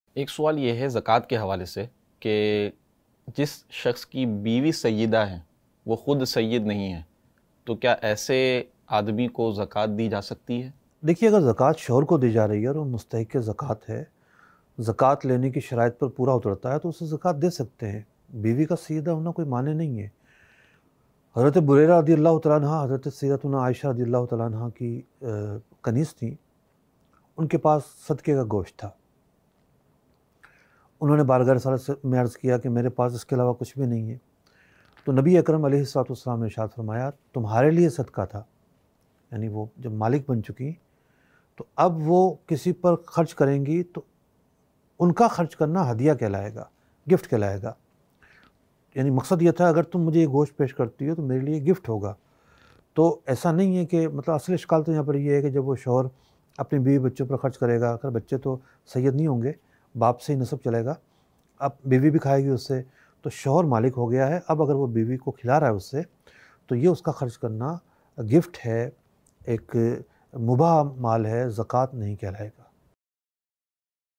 एक सवाल ये है ज़कात के हवाले से कि जिस शख्स की बीवी सय्यदा है वो ख़ुद सय्यद नहीं है, तो क्या ऐसे आदमी को ज़कात दी जा सकती है? देखिए, अगर ज़कात शौहर को दी जा रही है और वो मुस्तहिक़ ज़कात है, ज़कात लेने की शराइत पर पूरा उतरता है, तो उसे ज़कात दे सकते हैं। बीवी का सय्यदा होना कोई माने नहीं है। हज़रत बुरैरा रज़ियल्लाहु तआला अन्हा, हज़रत सय्यदतुना आयशा रज़ियल्लाहु तआला अन्हा की कनीज़ थीं, उनके पास सदक़े का गोश्त था। उन्होंने बारगाह रिसालत में अर्ज़ किया कि मेरे पास इसके अलावा कुछ भी नहीं है। तो नबी अकरम अलैहिस्सलातु वस्सलाम ने इरशाद फ़रमाया, तुम्हारे लिए सदका था। यानी वो जब मालिक बन चुकी, तो अब वो किसी पर ख़र्च करेंगी तो उनका ख़र्च करना हदिया कहलाएगा, गिफ्ट कहलाएगा। यानी मकसद ये था, अगर तुम मुझे ये गोश्त पेश करती हो तो मेरे लिए गिफ्ट होगा। तो ऐसा नहीं है कि मतलब असल इश्काल तो यहाँ पर ये है कि जब वो शौहर अपने बीवी बच्चों पर ख़र्च करेगा, अगर बच्चे तो सैयद नहीं होंगे, बाप से ही नसब चलेगा, अब बीवी भी खाएगी उससे, तो शौहर मालिक हो गया है। अब अगर वो बीवी को खिला रहा है उससे, तो ये उसका ख़र्च करना गिफ्ट है, एक मुबाह माल है, ज़कात नहीं कहलाएगा।